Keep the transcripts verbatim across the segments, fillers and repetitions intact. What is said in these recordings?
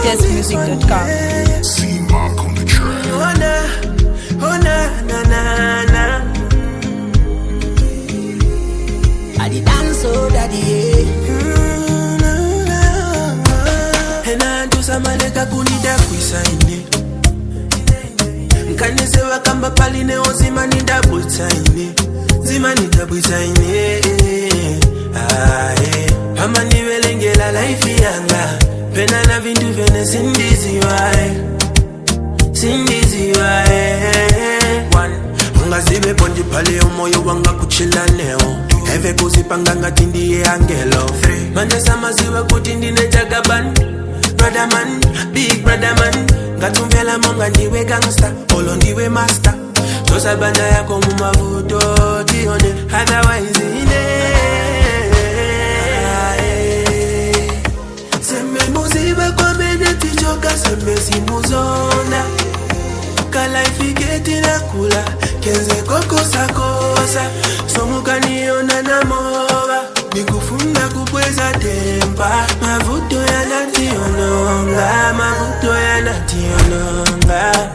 latest music dot com. See Mark on the track. Oh na, oh na, na na na. I did dance so daddy. Hena ntu samaleka kunida kuisaine. Nkanese wakamba pali ne ozima ni double time. Zima ni double time. Ah eh. Hama ni welengela life yanga. Pena na vindu vene sindizi wae. Sindizi wae. One. Ungazibe pondi pale umoyo wanga kuchila leo. Eve kuzipanga ngati ndiye angelo. Three. Manja samaziwa kuti ndine jagaban. Brother man, big brother man. Ngatumbela monga ndiwe gangster. Olo ndiwe master. Tosa banda yako mumavuto tione. Otherwise ine. Sembe muziba kwa mene tichoka. Sembe simuzona. Kala ifigeti na kula. Kenze koko sakosa. Somuka niona na mova. Nikufunda kupweza tempa. Mavuto ya nationonga. Mavuto ya nationonga.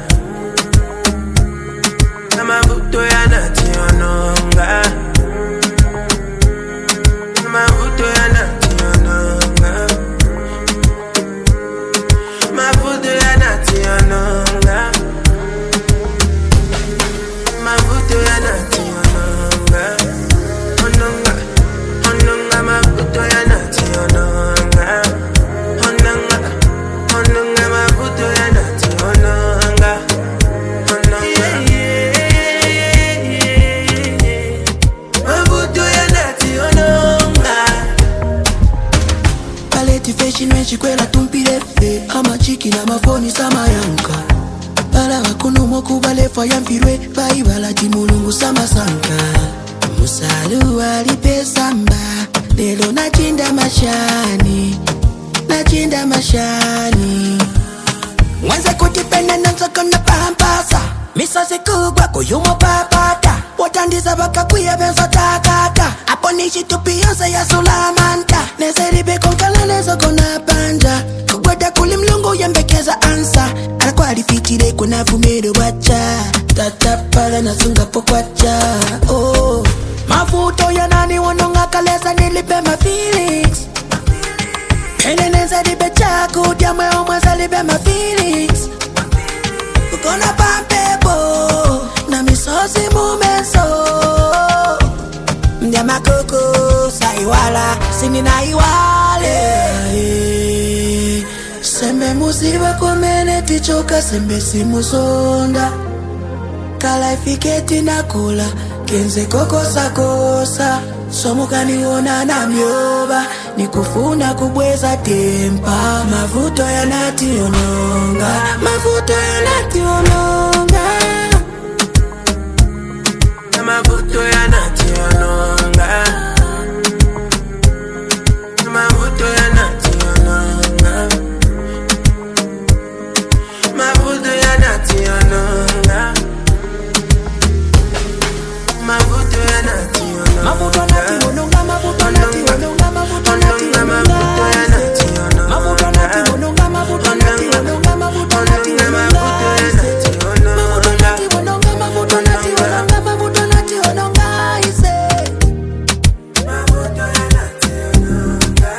Mavuto ya nationonga. Mavuto ya nationonga. Mavuto ya nationonga. Mavuto ya nationonga. Ononga, ononga mavuto ya nationonga. Ononga, ononga mavuto ya nationonga. Ononga, mavuto ya nationonga. Paleti fashion when she kwela tumpirefe. Ama chiki na mafoni sama yanka. Bala wakuno moku bale faya mpirwe. Bai bala timulungu sama sanka. Musalu walipe samba. Lelo nachinda mashani. Nachinda mashani. Mwanza kutipenda nanzaka na pampasa. Misasi kubwa kuyumo papata. Watandiza baka kuya benzo takata. Apo nishi tupionza ya sulamanta. Nezeribe konkala nezo kona panja. Kugwada kulimlungu yambekeza ansa. Alakwa alifitire kuna fumero wacha. Tatapala na zunga pokwacha. Oh, mavuto ya nani wanonga kalesa nilipe ma feelings. Pene neza libe chaku diamwe umweza libe ma feelings. Kukona pampebo na misosi mumenso. Mdiama kuku saiwala sini na iwale. Sembe musiba kwa mene tichoka. Sembe simuzonda. Kala ifiketi na kula. Kenze kokosa kosa. Somuka niona na myoba. Nikufuna kubweza tempa. Mavuto ya nationonga. Mavuto ya nationonga. Mavuto ya nationonga. Mavuto ya nationonga. Mavuto ya nationonga. Mavuto ya nationonga. Mavuto nationonga. Mavuto nationonga. Mavuto nationonga. Mavuto ya nationonga. Mavuto nationonga. Mavuto nationonga. Mavuto nationonga. Mavuto ya nationonga. Mavuto nationonga. Mavuto nationonga. Mavuto nationonga. Ise. Mavuto ya nationonga.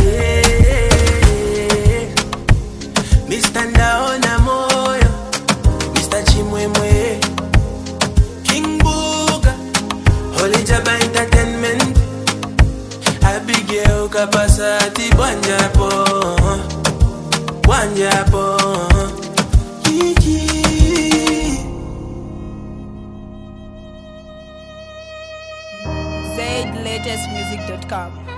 Mister Ndaona moyo. Mister Chimwemwe. King Buga. Holy Jaba Entertainment. Abigail Kapasati Wanjapo. Wanjapo. Kiki. Z latest music dot com.